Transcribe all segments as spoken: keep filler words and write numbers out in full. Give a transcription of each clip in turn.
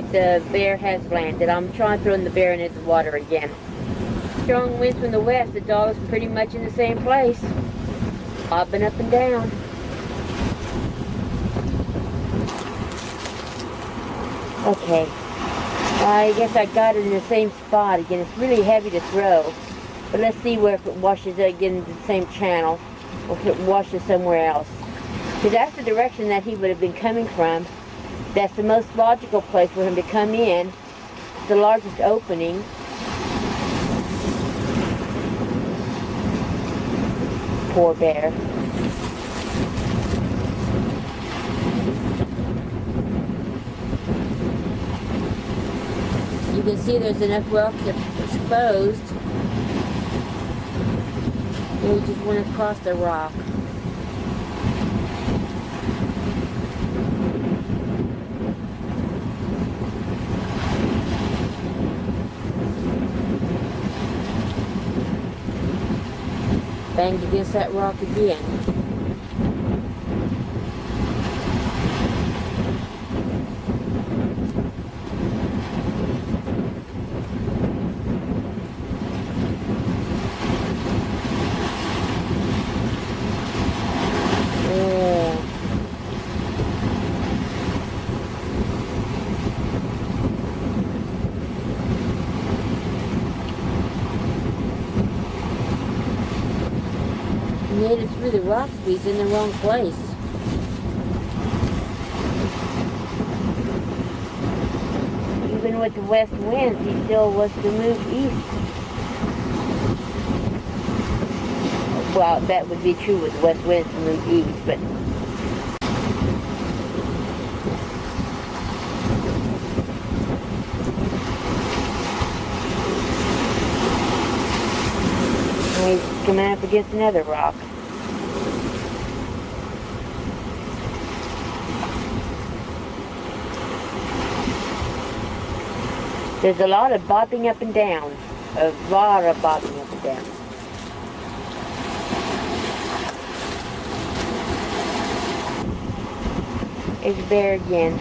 the bear has landed. I'm trying throwing the bear into the water again. Strong winds from the west. The dog's pretty much in the same place, bobbing up and down. Okay, I guess I got it in the same spot again. It's really heavy to throw, but let's see where if it washes again into the same channel, or if it washes somewhere else. Because that's the direction that he would have been coming from. That's the most logical place for him to come in. It's the largest opening. Poor bear. You can see there's enough rocks exposed. And we just went across the rock. Banged against that rock again. Made it through the rocks, but he's in the wrong place. Even with the west winds, he still was to move east. Well, that would be true with the west winds to move east, but he's coming up against another rock. There's a lot of bobbing up and down. A lot of bobbing up and down. There's a bear again.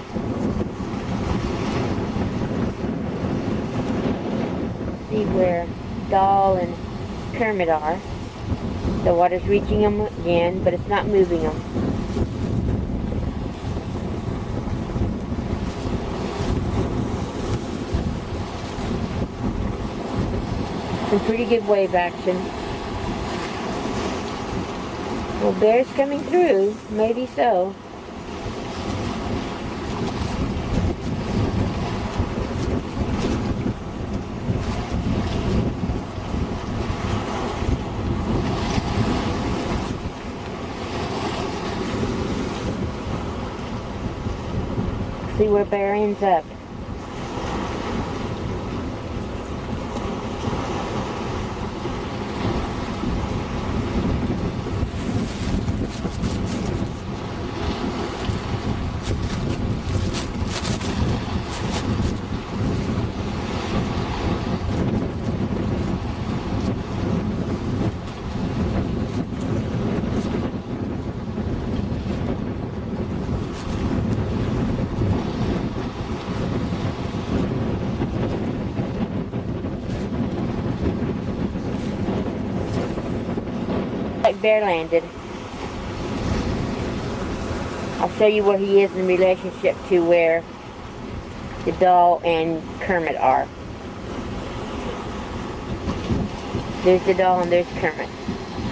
See where Doll and Kermit are. The water's reaching them again, but it's not moving them. Some pretty good wave action. Well, bear's coming through. Maybe so. See where bear ends up. Bear landed. I'll show you where he is in relationship to where the Doll and Kermit are. There's the Doll and there's Kermit.